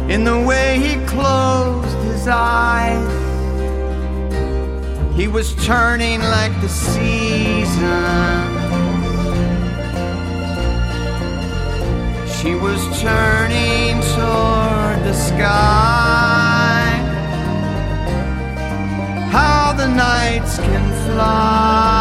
in the way he closed his eyes. He was turning like the season. She was turning toward the sky. How the nights can fly.